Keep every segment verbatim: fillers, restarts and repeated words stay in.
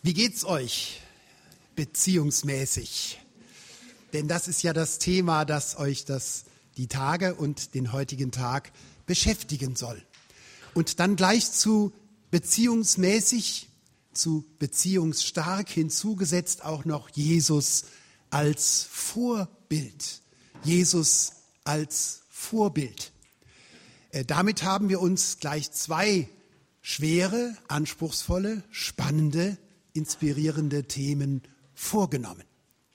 Wie geht's euch beziehungsmäßig? Denn das ist ja das Thema, das euch das, die Tage und den heutigen Tag beschäftigen soll. Und dann gleich zu beziehungsmäßig, zu beziehungsstark hinzugesetzt auch noch Jesus als Vorbild. Jesus als Vorbild. Äh, damit haben wir uns gleich zwei schwere, anspruchsvolle, spannende, inspirierende Themen vorgenommen.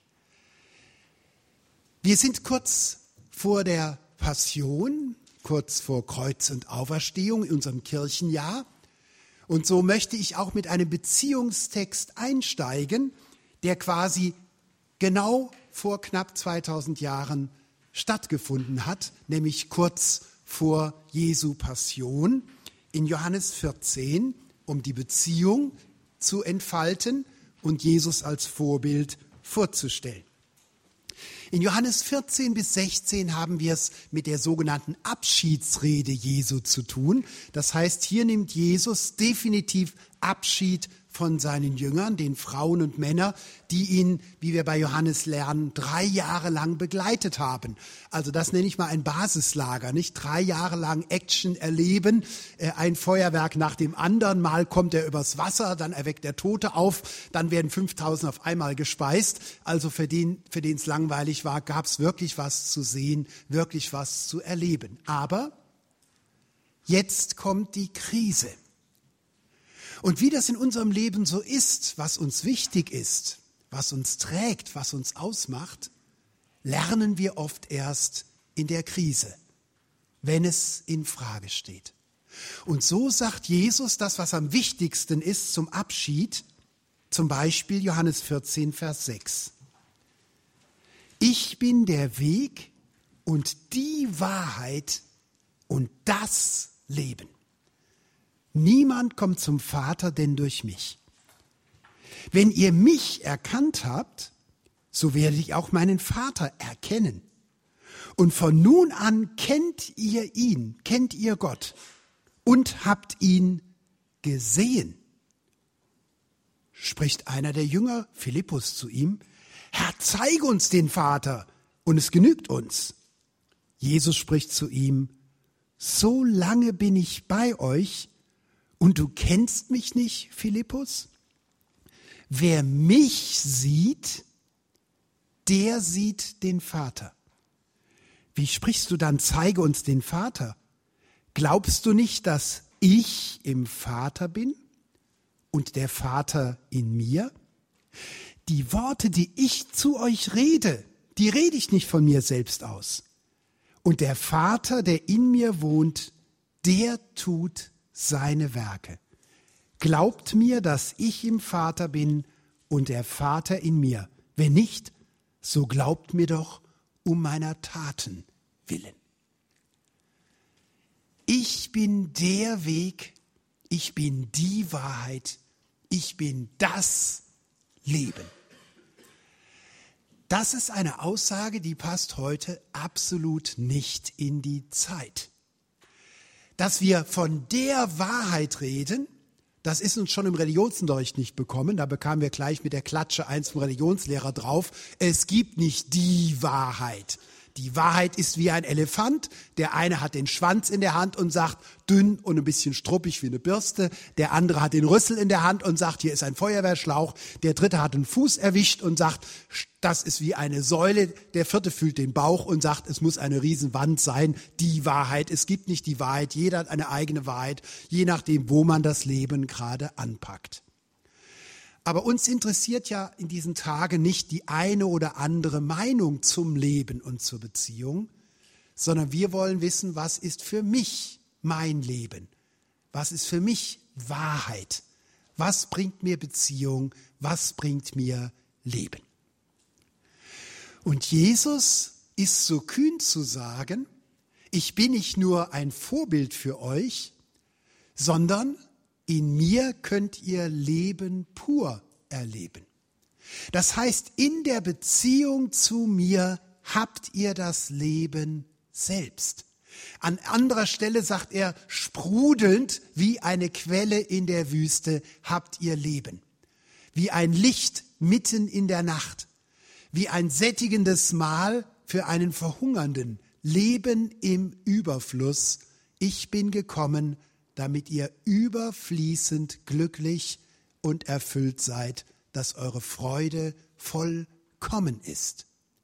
Wir sind kurz vor der Passion, kurz vor Kreuz und Auferstehung in unserem Kirchenjahr. Und so möchte ich auch mit einem Beziehungstext einsteigen, der quasi genau vor knapp zweitausend Jahren stattgefunden hat, nämlich kurz vor Jesu Passion in Johannes vierzehn, um die Beziehung zu entfalten und Jesus als Vorbild vorzustellen. In Johannes vierzehn bis sechzehn haben wir es mit der sogenannten Abschiedsrede Jesu zu tun. Das heißt, hier nimmt Jesus definitiv Abschied von seinen Jüngern, den Frauen und Männern, die ihn, wie wir bei Johannes lernen, drei Jahre lang begleitet haben. Also das nenne ich mal ein Basislager, nicht? Drei Jahre lang Action erleben, äh, ein Feuerwerk nach dem anderen. Mal kommt er übers Wasser, dann erweckt er Tote auf, dann werden fünftausend auf einmal gespeist. Also für den, für den es langweilig war, gab es wirklich was zu sehen, wirklich was zu erleben. Aber jetzt kommt die Krise. Und wie das in unserem Leben so ist, was uns wichtig ist, was uns trägt, was uns ausmacht, lernen wir oft erst in der Krise, wenn es in Frage steht. Und so sagt Jesus das, was am wichtigsten ist zum Abschied, zum Beispiel Johannes vierzehn, Vers sechs. Ich bin der Weg und die Wahrheit und das Leben. Niemand kommt zum Vater, denn durch mich. Wenn ihr mich erkannt habt, so werde ich auch meinen Vater erkennen. Und von nun an kennt ihr ihn, kennt ihr Gott und habt ihn gesehen. Spricht einer der Jünger, Philippus, zu ihm: Herr, zeig uns den Vater, und es genügt uns. Jesus spricht zu ihm: So lange bin ich bei euch, und du kennst mich nicht, Philippus? Wer mich sieht, der sieht den Vater. Wie sprichst du dann, zeige uns den Vater? Glaubst du nicht, dass ich im Vater bin und der Vater in mir? Die Worte, die ich zu euch rede, die rede ich nicht von mir selbst aus. Und der Vater, der in mir wohnt, der tut seine Werke. Glaubt mir, dass ich im Vater bin und der Vater in mir. Wenn nicht, so glaubt mir doch um meiner Taten willen. Ich bin der Weg, ich bin die Wahrheit, ich bin das Leben. Das ist eine Aussage, die passt heute absolut nicht in die Zeit. Dass wir von der Wahrheit reden, das ist uns schon im Religionsunterricht nicht bekommen. Da bekamen wir gleich mit der Klatsche eins vom Religionslehrer drauf. Es gibt nicht die Wahrheit. Die Wahrheit ist wie ein Elefant. Der eine hat den Schwanz in der Hand und sagt, dünn und ein bisschen struppig wie eine Bürste. Der andere hat den Rüssel in der Hand und sagt, hier ist ein Feuerwehrschlauch. Der dritte hat einen Fuß erwischt und sagt, das ist wie eine Säule. Der vierte fühlt den Bauch und sagt, es muss eine Riesenwand sein. Die Wahrheit. Es gibt nicht die Wahrheit. Jeder hat eine eigene Wahrheit, je nachdem, wo man das Leben gerade anpackt. Aber uns interessiert ja in diesen Tagen nicht die eine oder andere Meinung zum Leben und zur Beziehung, sondern wir wollen wissen, was ist für mich mein Leben? Was ist für mich Wahrheit? Was bringt mir Beziehung? Was bringt mir Leben? Und Jesus ist so kühn zu sagen, ich bin nicht nur ein Vorbild für euch, sondern in mir könnt ihr Leben pur erleben. Das heißt, in der Beziehung zu mir habt ihr das Leben selbst. An anderer Stelle sagt er, sprudelnd wie eine Quelle in der Wüste habt ihr Leben. wie ein Licht mitten in der Nacht, wie ein sättigendes Mahl für einen Verhungernden, Leben im Überfluss. Ich bin gekommen, damit ihr überfließend glücklich und erfüllt seid, dass eure Freude vollkommen ist.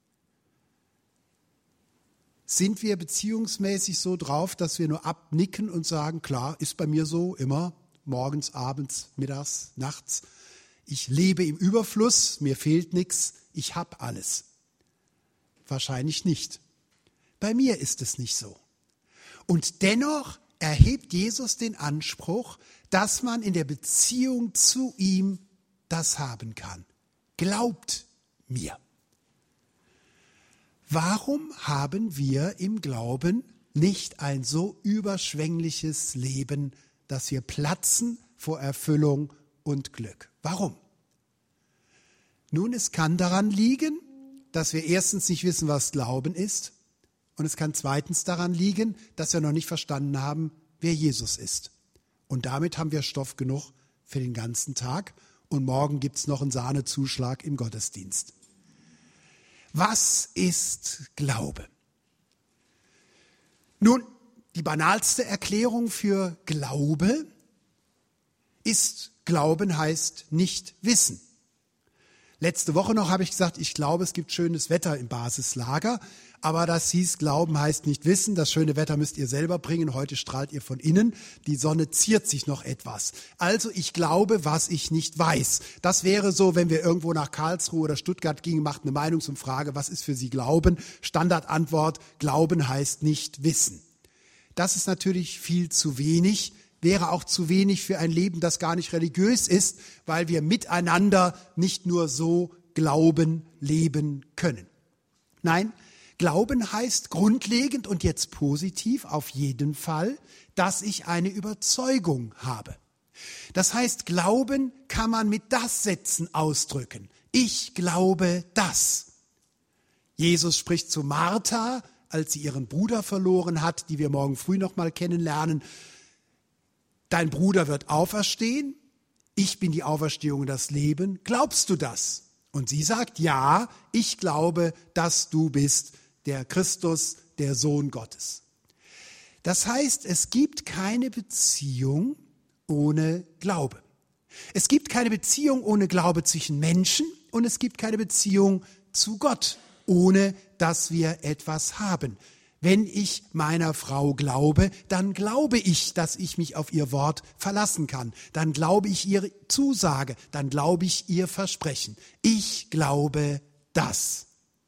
Sind wir beziehungsmäßig so drauf, dass wir nur abnicken und sagen, klar, ist bei mir so, immer, morgens, abends, mittags, nachts. Ich lebe im Überfluss, mir fehlt nichts, ich habe alles. Wahrscheinlich nicht. Bei mir ist es nicht so. Und dennoch erhebt Jesus den Anspruch, dass man in der Beziehung zu ihm das haben kann. Glaubt mir. Warum haben wir im Glauben nicht ein so überschwängliches Leben, dass wir platzen vor Erfüllung und Glück? Warum? Nun, es kann daran liegen, dass wir erstens nicht wissen, was Glauben ist, und es kann zweitens daran liegen, dass wir noch nicht verstanden haben, wer Jesus ist. Und damit haben wir Stoff genug für den ganzen Tag, und morgen gibt es noch einen Sahnezuschlag im Gottesdienst. Was ist Glaube? Nun, die banalste Erklärung für Glaube ist, Glauben heißt nicht wissen. Letzte Woche noch habe ich gesagt, ich glaube, es gibt schönes Wetter im Basislager, aber das hieß, Glauben heißt nicht wissen, das schöne Wetter müsst ihr selber bringen, heute strahlt ihr von innen, die Sonne ziert sich noch etwas. Also ich glaube, was ich nicht weiß. Das wäre so, wenn wir irgendwo nach Karlsruhe oder Stuttgart gingen, macht eine Meinungsumfrage, was ist für Sie Glauben? Standardantwort, Glauben heißt nicht wissen. Das ist natürlich viel zu wenig, wäre auch zu wenig für ein Leben, das gar nicht religiös ist, weil wir miteinander nicht nur so Glauben leben können. Nein, Glauben heißt grundlegend und jetzt positiv auf jeden Fall, dass ich eine Überzeugung habe. Das heißt, Glauben kann man mit das Sätzen ausdrücken. Ich glaube das. Jesus spricht zu Martha, als sie ihren Bruder verloren hat, die wir morgen früh noch mal kennenlernen. Dein Bruder wird auferstehen, ich bin die Auferstehung und das Leben. Glaubst du das? Und sie sagt, ja, ich glaube, dass du bist der Christus, der Sohn Gottes. Das heißt, es gibt keine Beziehung ohne Glaube. Es gibt keine Beziehung ohne Glaube zwischen Menschen und es gibt keine Beziehung zu Gott, ohne dass wir etwas haben. Wenn ich meiner Frau glaube, dann glaube ich, dass ich mich auf ihr Wort verlassen kann. Dann glaube ich ihre Zusage, dann glaube ich ihr Versprechen. Ich glaube das.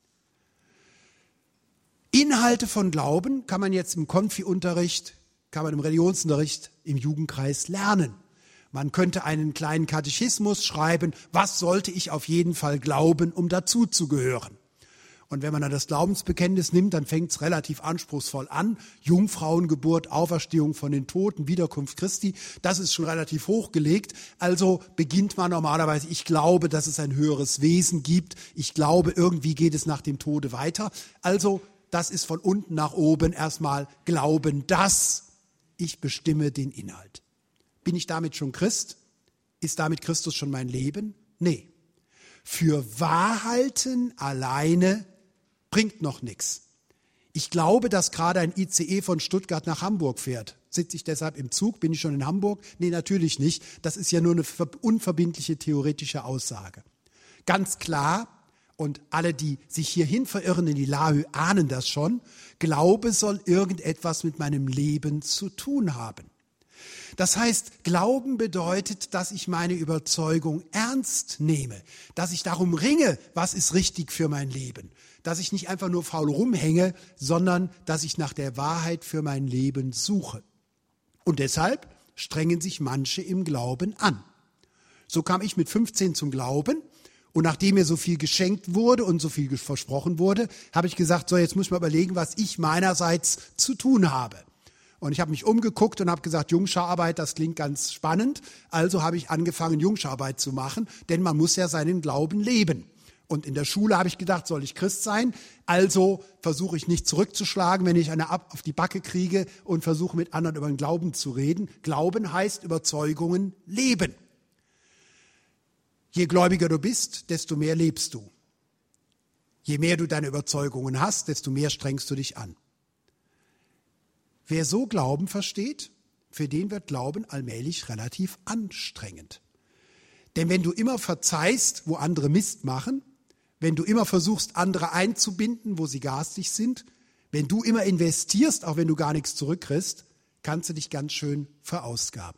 Inhalte von Glauben kann man jetzt im Konfi-Unterricht, kann man im Religionsunterricht, im Jugendkreis lernen. Man könnte einen kleinen Katechismus schreiben, was sollte ich auf jeden Fall glauben, um dazuzugehören. Und wenn man dann das Glaubensbekenntnis nimmt, dann fängt es relativ anspruchsvoll an. Jungfrauengeburt, Auferstehung von den Toten, Wiederkunft Christi, das ist schon relativ hochgelegt. Also beginnt man normalerweise, ich glaube, dass es ein höheres Wesen gibt. Ich glaube, irgendwie geht es nach dem Tode weiter. Also das ist von unten nach oben erstmal Glauben, dass ich bestimme den Inhalt. Bin ich damit schon Christ? Ist damit Christus schon mein Leben? Nee. Für Wahrhalten alleine bringt noch nichts. Ich glaube, dass gerade ein I C E von Stuttgart nach Hamburg fährt. Sitze ich deshalb im Zug? Bin ich schon in Hamburg? Nee, natürlich nicht. Das ist ja nur eine unverbindliche theoretische Aussage. Ganz klar, und alle, die sich hierhin verirren in die Lahö, ahnen das schon, Glaube soll irgendetwas mit meinem Leben zu tun haben. Das heißt, Glauben bedeutet, dass ich meine Überzeugung ernst nehme, dass ich darum ringe, was ist richtig für mein Leben, dass ich nicht einfach nur faul rumhänge, sondern dass ich nach der Wahrheit für mein Leben suche. Und deshalb strengen sich manche im Glauben an. So kam ich mit fünfzehn zum Glauben und nachdem mir so viel geschenkt wurde und so viel versprochen wurde, habe ich gesagt, so jetzt muss ich mal überlegen, was ich meinerseits zu tun habe. Und ich habe mich umgeguckt und habe gesagt, Jungschararbeit, das klingt ganz spannend. Also habe ich angefangen, Jungschararbeit zu machen, denn man muss ja seinen Glauben leben. Und in der Schule habe ich gedacht, soll ich Christ sein? Also versuche ich nicht zurückzuschlagen, wenn ich eine ab auf die Backe kriege und versuche mit anderen über den Glauben zu reden. Glauben heißt Überzeugungen leben. Je gläubiger du bist, desto mehr lebst du. Je mehr du deine Überzeugungen hast, desto mehr strengst du dich an. Wer so Glauben versteht, für den wird Glauben allmählich relativ anstrengend. Denn wenn du immer verzeihst, wo andere Mist machen, wenn du immer versuchst, andere einzubinden, wo sie garstig sind, wenn du immer investierst, auch wenn du gar nichts zurückkriegst, kannst du dich ganz schön verausgaben.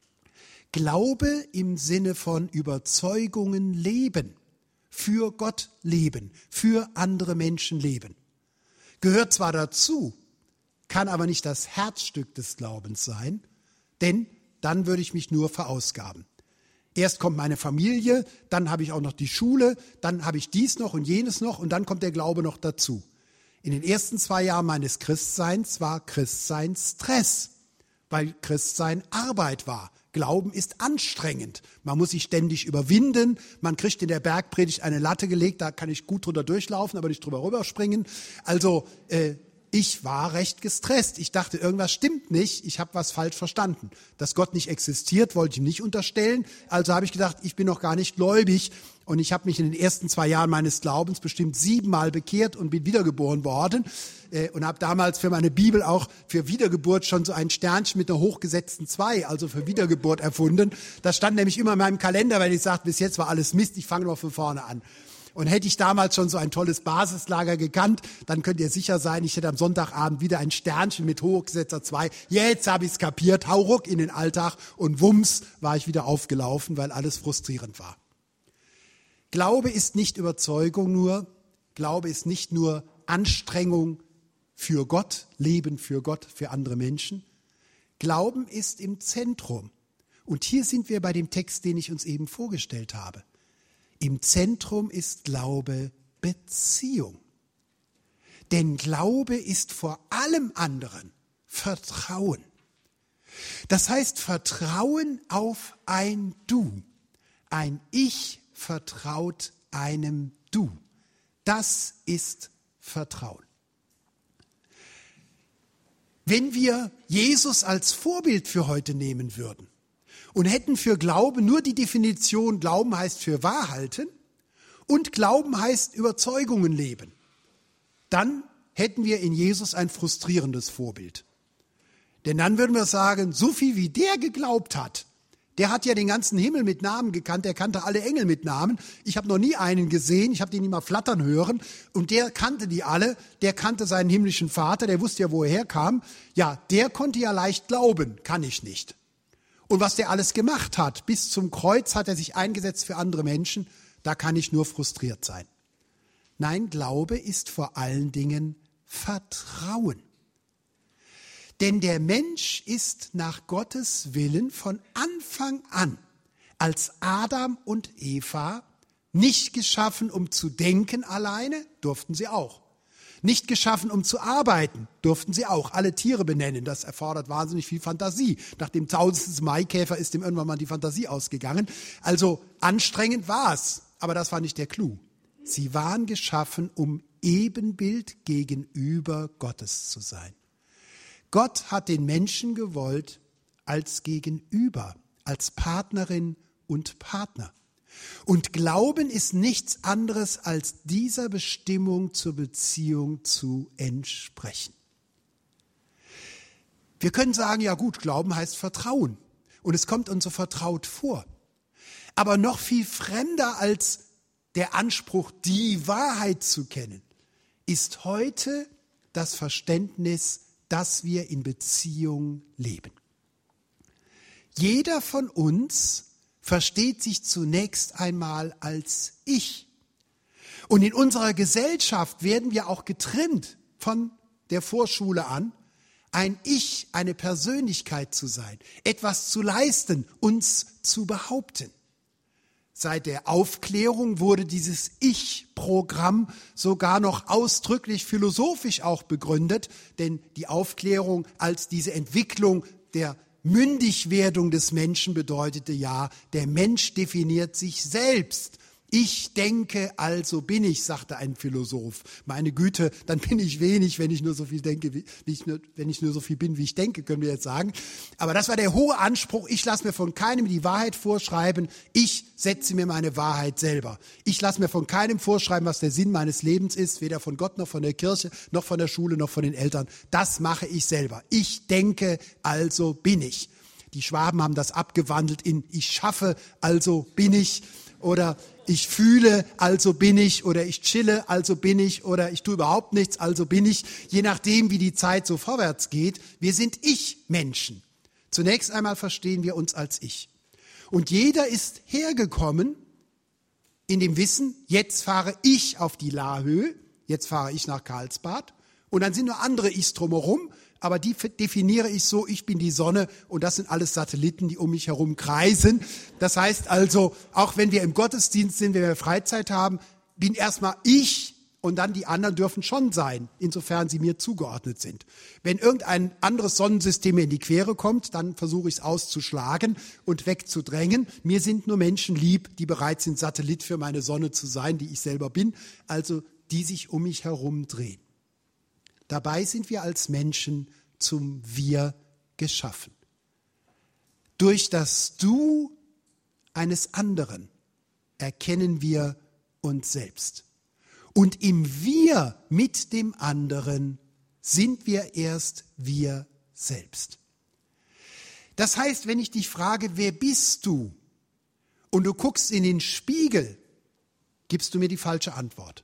Glaube im Sinne von Überzeugungen leben, für Gott leben, für andere Menschen leben. Gehört zwar dazu, kann aber nicht das Herzstück des Glaubens sein, denn dann würde ich mich nur verausgaben. Erst kommt meine Familie, dann habe ich auch noch die Schule, dann habe ich dies noch und jenes noch und dann kommt der Glaube noch dazu. In den ersten zwei Jahren meines Christseins war Christsein Stress, weil Christsein Arbeit war. Glauben ist anstrengend. Man muss sich ständig überwinden. Man kriegt in der Bergpredigt eine Latte gelegt, da kann ich gut drunter durchlaufen, aber nicht drüber rüberspringen. Also äh, ich war recht gestresst. Ich dachte, irgendwas stimmt nicht. Ich habe was falsch verstanden. Dass Gott nicht existiert, wollte ich ihm nicht unterstellen. Also habe ich gedacht, ich bin noch gar nicht gläubig. Und ich habe mich in den ersten zwei Jahren meines Glaubens bestimmt siebenmal bekehrt und bin wiedergeboren worden. Äh, und habe damals für meine Bibel auch für Wiedergeburt schon so ein Sternchen mit einer hochgesetzten zwei, also für Wiedergeburt erfunden. Das stand nämlich immer in meinem Kalender, weil ich sagte, bis jetzt war alles Mist, ich fange noch von vorne an. Und hätte ich damals schon so ein tolles Basislager gekannt, dann könnt ihr sicher sein, ich hätte am Sonntagabend wieder ein Sternchen mit hochgesetzter zwei. Jetzt habe ich es kapiert, hau ruck in den Alltag und wumms war ich wieder aufgelaufen, weil alles frustrierend war. Glaube ist nicht Überzeugung nur, Glaube ist nicht nur Anstrengung für Gott, Leben für Gott, für andere Menschen. Glauben ist im Zentrum. Und hier sind wir bei dem Text, den ich uns eben vorgestellt habe. Im Zentrum ist Glaube Beziehung. Denn Glaube ist vor allem anderen Vertrauen. Das heißt Vertrauen auf ein Du. Ein Ich vertraut einem Du. Das ist Vertrauen. Wenn wir Jesus als Vorbild für heute nehmen würden, und hätten für Glauben nur die Definition, Glauben heißt für wahr halten und Glauben heißt Überzeugungen leben, dann hätten wir in Jesus ein frustrierendes Vorbild. Denn dann würden wir sagen, so viel wie der geglaubt hat, der hat ja den ganzen Himmel mit Namen gekannt, der kannte alle Engel mit Namen. Ich habe noch nie einen gesehen, ich habe den nie mal flattern hören und der kannte die alle, der kannte seinen himmlischen Vater, der wusste ja, wo er herkam. Ja, der konnte ja leicht glauben, kann ich nicht. Und was der alles gemacht hat, bis zum Kreuz hat er sich eingesetzt für andere Menschen, da kann ich nur frustriert sein. Nein, Glaube ist vor allen Dingen Vertrauen. Denn der Mensch ist nach Gottes Willen von Anfang an als Adam und Eva nicht geschaffen, um zu denken alleine, durften sie auch. Nicht geschaffen, um zu arbeiten, durften sie auch alle Tiere benennen. Das erfordert wahnsinnig viel Fantasie. Nach dem tausendsten Maikäfer ist dem irgendwann mal die Fantasie ausgegangen. Also anstrengend war es, aber das war nicht der Clou. Sie waren geschaffen, um Ebenbild gegenüber Gottes zu sein. Gott hat den Menschen gewollt als Gegenüber, als Partnerin und Partner. Und Glauben ist nichts anderes als dieser Bestimmung zur Beziehung zu entsprechen. Wir können sagen, ja gut, Glauben heißt Vertrauen. Und es kommt uns so vertraut vor. Aber noch viel fremder als der Anspruch, die Wahrheit zu kennen, ist heute das Verständnis, dass wir in Beziehung leben. Jeder von uns versteht sich zunächst einmal als Ich. Und in unserer Gesellschaft werden wir auch getrimmt von der Vorschule an, ein Ich, eine Persönlichkeit zu sein, etwas zu leisten, uns zu behaupten. Seit der Aufklärung wurde dieses Ich-Programm sogar noch ausdrücklich philosophisch auch begründet, denn die Aufklärung als diese Entwicklung der Mündigwerdung des Menschen bedeutete ja, der Mensch definiert sich selbst. Ich denke, also bin ich, sagte ein Philosoph. Meine Güte, dann bin ich wenig, wenn ich nur so viel denke, wie ich nur, wenn ich nur so viel bin, wie ich denke, können wir jetzt sagen. Aber das war der hohe Anspruch. Ich lasse mir von keinem die Wahrheit vorschreiben. Ich setze mir meine Wahrheit selber. Ich lasse mir von keinem vorschreiben, was der Sinn meines Lebens ist, weder von Gott noch von der Kirche, noch von der Schule, noch von den Eltern. Das mache ich selber. Ich denke, also bin ich. Die Schwaben haben das abgewandelt in ich schaffe, also bin ich. Oder ich fühle, also bin ich, oder ich chille, also bin ich, oder ich tue überhaupt nichts, also bin ich, je nachdem, wie die Zeit so vorwärts geht. Wir sind Ich-Menschen. Zunächst einmal verstehen wir uns als Ich. Und jeder ist hergekommen in dem Wissen, jetzt fahre ich auf die Laahöhe, jetzt fahre ich nach Karlsbad, und dann sind nur andere Ichs drumherum, aber die definiere ich so, ich bin die Sonne und das sind alles Satelliten, die um mich herum kreisen. Das heißt also, auch wenn wir im Gottesdienst sind, wenn wir Freizeit haben, bin erstmal ich und dann die anderen dürfen schon sein, insofern sie mir zugeordnet sind. Wenn irgendein anderes Sonnensystem mir in die Quere kommt, dann versuche ich es auszuschlagen und wegzudrängen. Mir sind nur Menschen lieb, die bereit sind, Satellit für meine Sonne zu sein, die ich selber bin, also die sich um mich herum drehen. Dabei sind wir als Menschen zum Wir geschaffen. Durch das Du eines anderen erkennen wir uns selbst. Und im Wir mit dem anderen sind wir erst wir selbst. Das heißt, wenn ich dich frage, wer bist du? Und du guckst in den Spiegel, gibst du mir die falsche Antwort.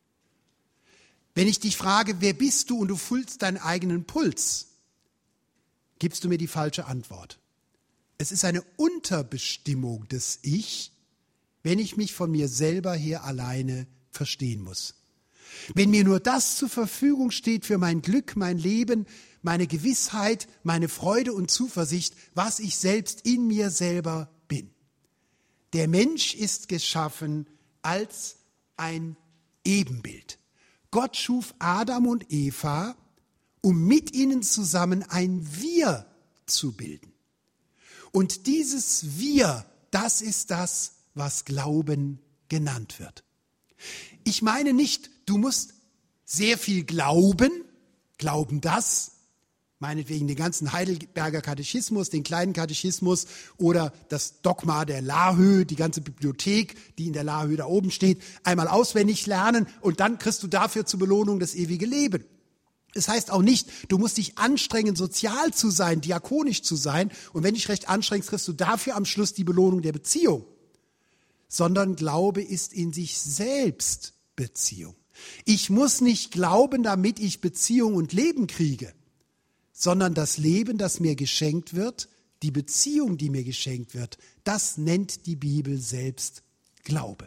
Wenn ich dich frage, wer bist du und du fühlst deinen eigenen Puls, gibst du mir die falsche Antwort. Es ist eine Unterbestimmung des Ich, wenn ich mich von mir selber her alleine verstehen muss. Wenn mir nur das zur Verfügung steht für mein Glück, mein Leben, meine Gewissheit, meine Freude und Zuversicht, was ich selbst in mir selber bin. Der Mensch ist geschaffen als ein Ebenbild. Gott schuf Adam und Eva, um mit ihnen zusammen ein Wir zu bilden. Und dieses Wir, das ist das, was Glauben genannt wird. Ich meine nicht, du musst sehr viel glauben, glauben das, meinetwegen den ganzen Heidelberger Katechismus, den kleinen Katechismus oder das Dogma der Laahöhe, die ganze Bibliothek, die in der Laahöhe da oben steht, einmal auswendig lernen und dann kriegst du dafür zur Belohnung das ewige Leben. Es heißt auch nicht, du musst dich anstrengen, sozial zu sein, diakonisch zu sein und wenn dich recht anstrengst, kriegst du dafür am Schluss die Belohnung der Beziehung. Sondern Glaube ist in sich selbst Beziehung. Ich muss nicht glauben, damit ich Beziehung und Leben kriege, sondern das Leben, das mir geschenkt wird, die Beziehung, die mir geschenkt wird, das nennt die Bibel selbst Glaube.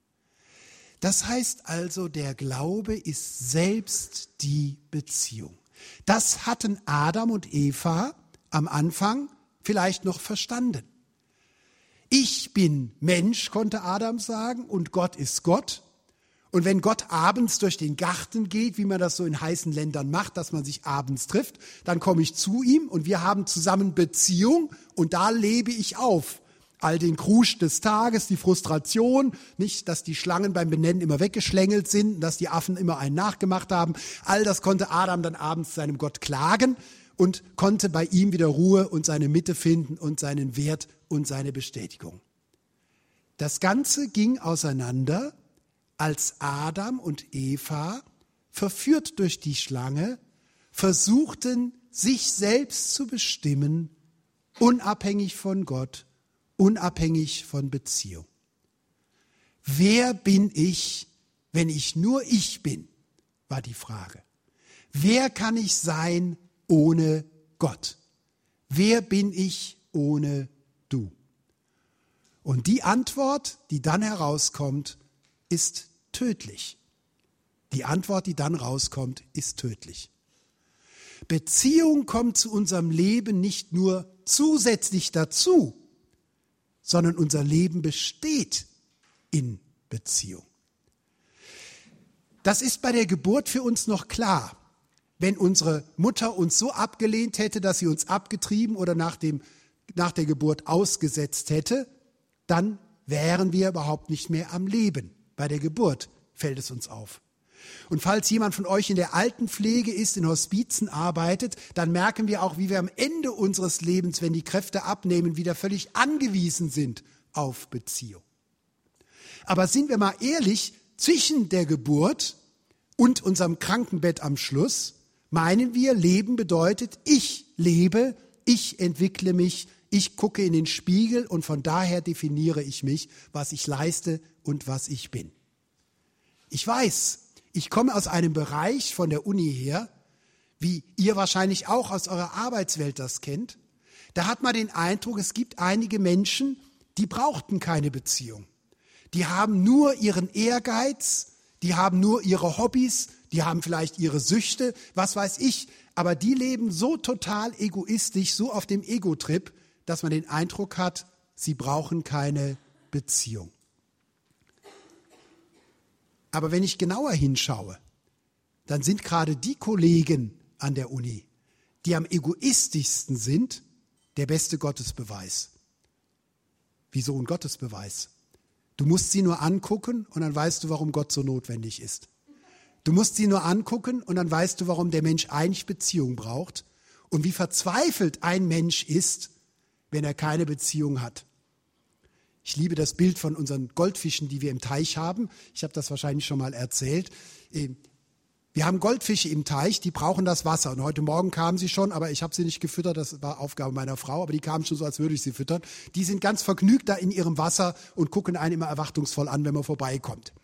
Das heißt also, der Glaube ist selbst die Beziehung. Das hatten Adam und Eva am Anfang vielleicht noch verstanden. Ich bin Mensch, konnte Adam sagen, und Gott ist Gott. Und wenn Gott abends durch den Garten geht, wie man das so in heißen Ländern macht, dass man sich abends trifft, dann komme ich zu ihm und wir haben zusammen Beziehung und da lebe ich auf. All den Krusch des Tages, die Frustration, nicht, dass die Schlangen beim Benennen immer weggeschlängelt sind, dass die Affen immer einen nachgemacht haben. All das konnte Adam dann abends seinem Gott klagen und konnte bei ihm wieder Ruhe und seine Mitte finden und seinen Wert und seine Bestätigung. Das Ganze ging auseinander, als Adam und Eva, verführt durch die Schlange, versuchten, sich selbst zu bestimmen, unabhängig von Gott, unabhängig von Beziehung. Wer bin ich, wenn ich nur ich bin, war die Frage. Wer kann ich sein ohne Gott? Wer bin ich ohne du? Und die Antwort, die dann herauskommt, ist tödlich. Die Antwort, die dann rauskommt, ist tödlich. Beziehung kommt zu unserem Leben nicht nur zusätzlich dazu, sondern unser Leben besteht in Beziehung. Das ist bei der Geburt für uns noch klar. Wenn unsere Mutter uns so abgelehnt hätte, dass sie uns abgetrieben oder nach dem, nach der Geburt ausgesetzt hätte, dann wären wir überhaupt nicht mehr am Leben. Bei der Geburt fällt es uns auf. Und falls jemand von euch in der Altenpflege ist, in Hospizen arbeitet, dann merken wir auch, wie wir am Ende unseres Lebens, wenn die Kräfte abnehmen, wieder völlig angewiesen sind auf Beziehung. Aber sind wir mal ehrlich, zwischen der Geburt und unserem Krankenbett am Schluss, meinen wir, Leben bedeutet, ich lebe, ich entwickle mich, ich gucke in den Spiegel und von daher definiere ich mich, was ich leiste und was ich bin. Ich weiß, ich komme aus einem Bereich von der Uni her, wie ihr wahrscheinlich auch aus eurer Arbeitswelt das kennt. Da hat man den Eindruck, es gibt einige Menschen, die brauchten keine Beziehung. Die haben nur ihren Ehrgeiz, die haben nur ihre Hobbys, die haben vielleicht ihre Süchte, was weiß ich. Aber die leben so total egoistisch, so auf dem Ego-Trip, dass man den Eindruck hat, sie brauchen keine Beziehung. Aber wenn ich genauer hinschaue, dann sind gerade die Kollegen an der Uni, die am egoistischsten sind, der beste Gottesbeweis. Wieso ein Gottesbeweis? Du musst sie nur angucken und dann weißt du, warum Gott so notwendig ist. Du musst sie nur angucken und dann weißt du, warum der Mensch eigentlich Beziehung braucht und wie verzweifelt ein Mensch ist, wenn er keine Beziehung hat. Ich liebe das Bild von unseren Goldfischen, die wir im Teich haben. Ich habe das wahrscheinlich schon mal erzählt. Wir haben Goldfische im Teich, die brauchen das Wasser. Und heute Morgen kamen sie schon, aber ich habe sie nicht gefüttert, das war Aufgabe meiner Frau, aber die kamen schon so, als würde ich sie füttern. Die sind ganz vergnügt da in ihrem Wasser und gucken einen immer erwartungsvoll an, wenn man vorbeikommt.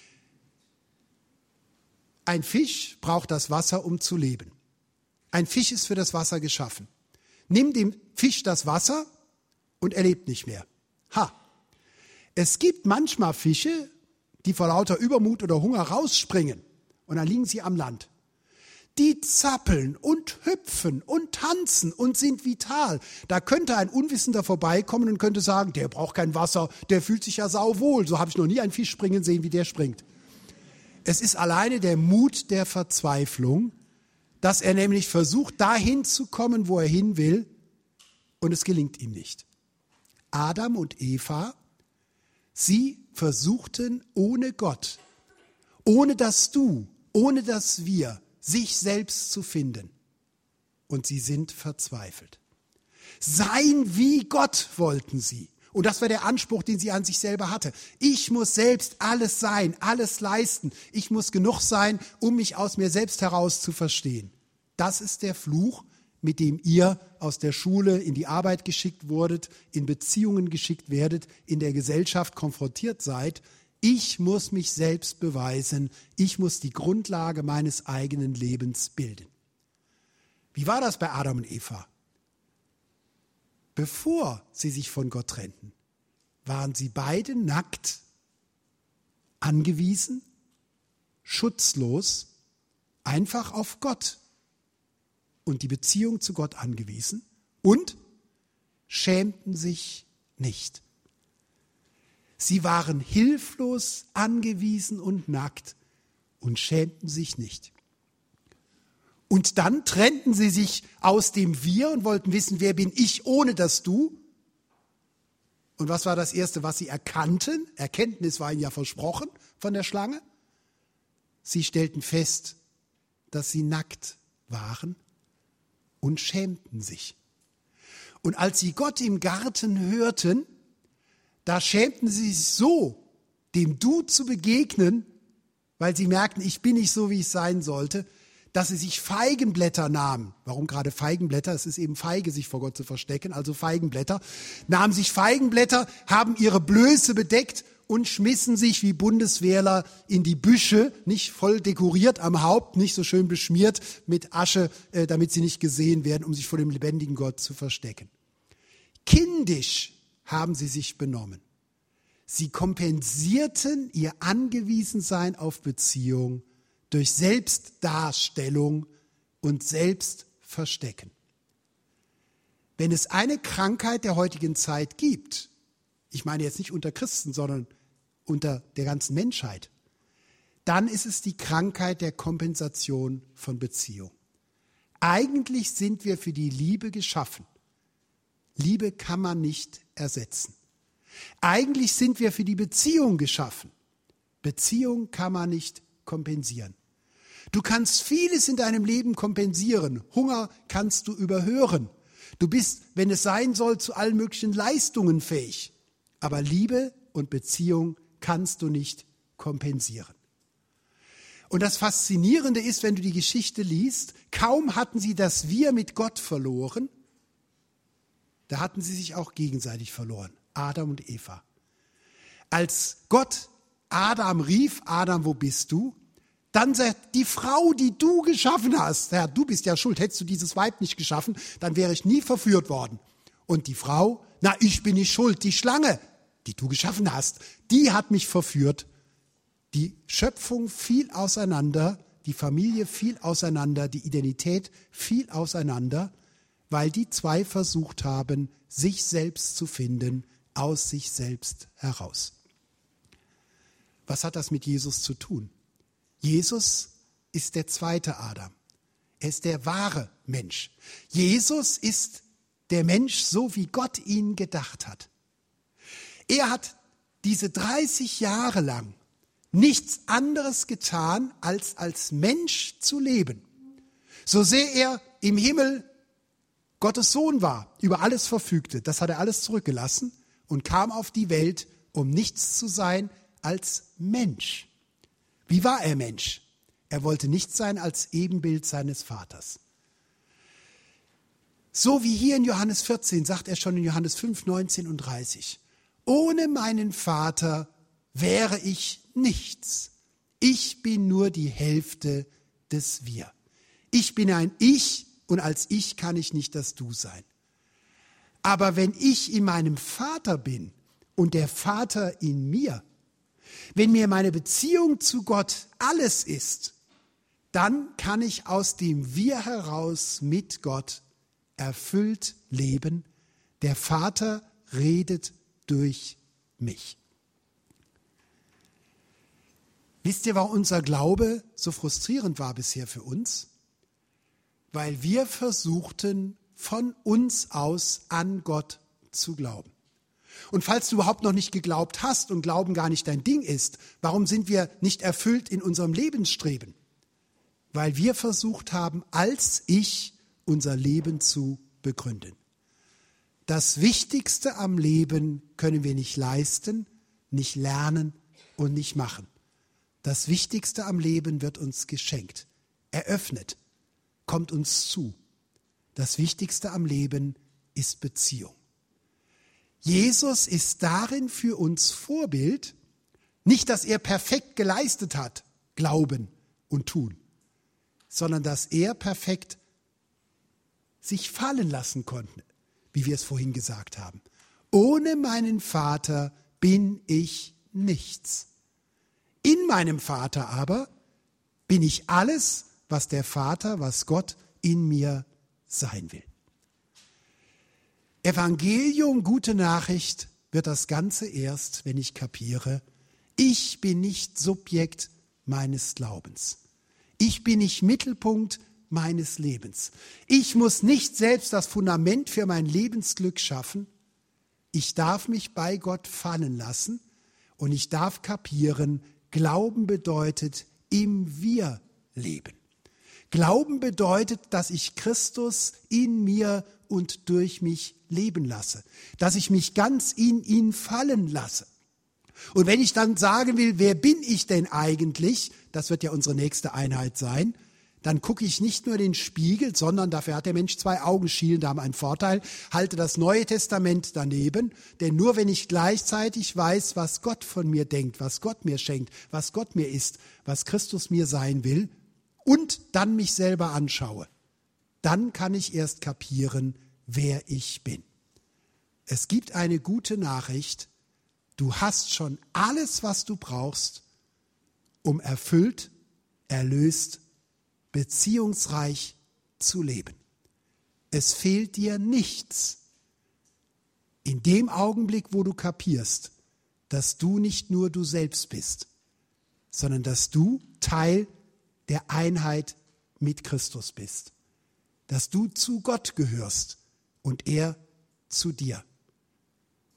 Ein Fisch braucht das Wasser, um zu leben. Ein Fisch ist für das Wasser geschaffen. Nimm dem Fisch das Wasser und er lebt nicht mehr. Ha! Es gibt manchmal Fische, die vor lauter Übermut oder Hunger rausspringen und dann liegen sie am Land. Die zappeln und hüpfen und tanzen und sind vital. Da könnte ein Unwissender vorbeikommen und könnte sagen, der braucht kein Wasser, der fühlt sich ja sauwohl. So habe ich noch nie einen Fisch springen sehen, wie der springt. Es ist alleine der Mut der Verzweiflung, dass er nämlich versucht, dahin zu kommen, wo er hin will, und es gelingt ihm nicht. Adam und Eva, sie versuchten ohne Gott, ohne das Du, ohne das Wir, sich selbst zu finden. Und sie sind verzweifelt. Sein wie Gott wollten sie. Und das war der Anspruch, den sie an sich selber hatte. Ich muss selbst alles sein, alles leisten. Ich muss genug sein, um mich aus mir selbst heraus zu verstehen. Das ist der Fluch, mit dem ihr aus der Schule in die Arbeit geschickt wurdet, in Beziehungen geschickt werdet, in der Gesellschaft konfrontiert seid. Ich muss mich selbst beweisen. Ich muss die Grundlage meines eigenen Lebens bilden. Wie war das bei Adam und Eva? Bevor sie sich von Gott trennten, waren sie beide nackt, angewiesen, schutzlos, einfach auf Gott und die Beziehung zu Gott angewiesen und schämten sich nicht. Sie waren hilflos, angewiesen und nackt und schämten sich nicht. Und dann trennten sie sich aus dem Wir und wollten wissen, wer bin ich ohne das Du? Und was war das Erste, was sie erkannten? Erkenntnis war ihnen ja versprochen von der Schlange. Sie stellten fest, dass sie nackt waren und schämten sich. Und als sie Gott im Garten hörten, da schämten sie sich so, dem Du zu begegnen, weil sie merkten, ich bin nicht so, wie ich sein sollte, dass sie sich Feigenblätter nahmen. Warum gerade Feigenblätter? Es ist eben feige, sich vor Gott zu verstecken, also Feigenblätter. Nahmen sich Feigenblätter, haben ihre Blöße bedeckt und schmissen sich wie Bundeswehrler in die Büsche, nicht voll dekoriert am Haupt, nicht so schön beschmiert mit Asche, äh, damit sie nicht gesehen werden, um sich vor dem lebendigen Gott zu verstecken. Kindisch haben sie sich benommen. Sie kompensierten ihr Angewiesensein auf Beziehung durch Selbstdarstellung und Selbstverstecken. Wenn es eine Krankheit der heutigen Zeit gibt, ich meine jetzt nicht unter Christen, sondern unter der ganzen Menschheit, dann ist es die Krankheit der Kompensation von Beziehung. Eigentlich sind wir für die Liebe geschaffen. Liebe kann man nicht ersetzen. Eigentlich sind wir für die Beziehung geschaffen. Beziehung kann man nicht kompensieren. Du kannst vieles in deinem Leben kompensieren. Hunger kannst du überhören. Du bist, wenn es sein soll, zu allen möglichen Leistungen fähig. Aber Liebe und Beziehung kannst du nicht kompensieren. Und das Faszinierende ist, wenn du die Geschichte liest, kaum hatten sie das Wir mit Gott verloren, da hatten sie sich auch gegenseitig verloren, Adam und Eva. Als Gott Adam rief, Adam, wo bist du? Dann sagt die Frau, die du geschaffen hast, Herr, du bist ja schuld, hättest du dieses Weib nicht geschaffen, dann wäre ich nie verführt worden. Und die Frau, na, ich bin nicht schuld, die Schlange, die du geschaffen hast, die hat mich verführt. Die Schöpfung fiel auseinander, die Familie fiel auseinander, die Identität fiel auseinander, weil die zwei versucht haben, sich selbst zu finden, aus sich selbst heraus. Was hat das mit Jesus zu tun? Jesus ist der zweite Adam. Er ist der wahre Mensch. Jesus ist der Mensch, so wie Gott ihn gedacht hat. Er hat diese dreißig Jahre lang nichts anderes getan, als als Mensch zu leben. So sehr er im Himmel Gottes Sohn war, über alles verfügte, das hat er alles zurückgelassen und kam auf die Welt, um nichts zu sein als Mensch. Wie war er Mensch? Er wollte nichts sein als Ebenbild seines Vaters. So wie hier in Johannes vierzehn, sagt er schon in Johannes fünf, neunzehn und dreißig. Ohne meinen Vater wäre ich nichts. Ich bin nur die Hälfte des Wir. Ich bin ein Ich und als Ich kann ich nicht das Du sein. Aber wenn ich in meinem Vater bin und der Vater in mir, wenn mir meine Beziehung zu Gott alles ist, dann kann ich aus dem Wir heraus mit Gott erfüllt leben. Der Vater redet durch mich. Wisst ihr, warum unser Glaube so frustrierend war bisher für uns? Weil wir versuchten, von uns aus an Gott zu glauben. Und falls du überhaupt noch nicht geglaubt hast und Glauben gar nicht dein Ding ist, warum sind wir nicht erfüllt in unserem Lebensstreben? Weil wir versucht haben, als Ich unser Leben zu begründen. Das Wichtigste am Leben können wir nicht leisten, nicht lernen und nicht machen. Das Wichtigste am Leben wird uns geschenkt, eröffnet, kommt uns zu. Das Wichtigste am Leben ist Beziehung. Jesus ist darin für uns Vorbild, nicht, dass er perfekt geleistet hat, Glauben und Tun, sondern dass er perfekt sich fallen lassen konnte, wie wir es vorhin gesagt haben. Ohne meinen Vater bin ich nichts. In meinem Vater aber bin ich alles, was der Vater, was Gott in mir sein will. Evangelium, gute Nachricht, wird das Ganze erst, wenn ich kapiere, ich bin nicht Subjekt meines Glaubens. Ich bin nicht Mittelpunkt meines Lebens. Ich muss nicht selbst das Fundament für mein Lebensglück schaffen. Ich darf mich bei Gott fallen lassen und ich darf kapieren, Glauben bedeutet im Wir leben. Glauben bedeutet, dass ich Christus in mir und durch mich leben lasse, dass ich mich ganz in ihn fallen lasse. Und wenn ich dann sagen will, wer bin ich denn eigentlich, das wird ja unsere nächste Einheit sein, dann gucke ich nicht nur in den Spiegel, sondern dafür hat der Mensch zwei Augenschienen, da haben einen Vorteil, halte das Neue Testament daneben, denn nur wenn ich gleichzeitig weiß, was Gott von mir denkt, was Gott mir schenkt, was Gott mir ist, was Christus mir sein will und dann mich selber anschaue, dann kann ich erst kapieren, wer ich bin. Es gibt eine gute Nachricht, du hast schon alles, was du brauchst, um erfüllt, erlöst, beziehungsreich zu leben. Es fehlt dir nichts. In dem Augenblick, wo du kapierst, dass du nicht nur du selbst bist, sondern dass du Teil der Einheit mit Christus bist. Dass du zu Gott gehörst und er zu dir.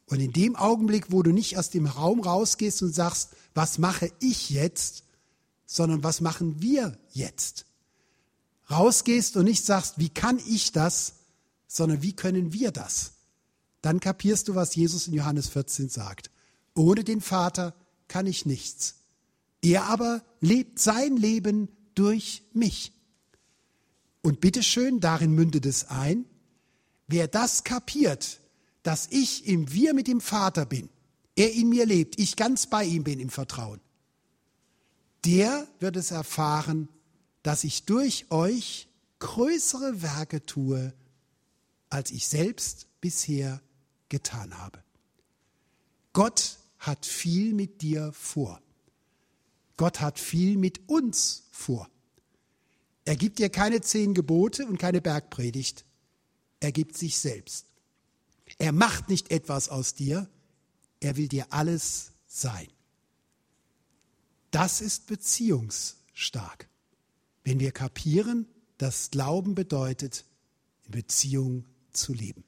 Und in dem Augenblick, wo du nicht aus dem Raum rausgehst und sagst, was mache ich jetzt, sondern was machen wir jetzt? Rausgehst und nicht sagst, wie kann ich das, sondern wie können wir das? Dann kapierst du, was Jesus in Johannes vierzehn sagt. Ohne den Vater kann ich nichts. Er aber lebt sein Leben durch mich. Und bitteschön, darin mündet es ein, wer das kapiert, dass ich im Wir mit dem Vater bin, er in mir lebt, ich ganz bei ihm bin im Vertrauen, der wird es erfahren, dass ich durch euch größere Werke tue, als ich selbst bisher getan habe. Gott hat viel mit dir vor. Gott hat viel mit uns vor. Er gibt dir keine zehn Gebote und keine Bergpredigt. Er gibt sich selbst. Er macht nicht etwas aus dir, er will dir alles sein. Das ist beziehungsstark, wenn wir kapieren, dass Glauben bedeutet, in Beziehung zu leben.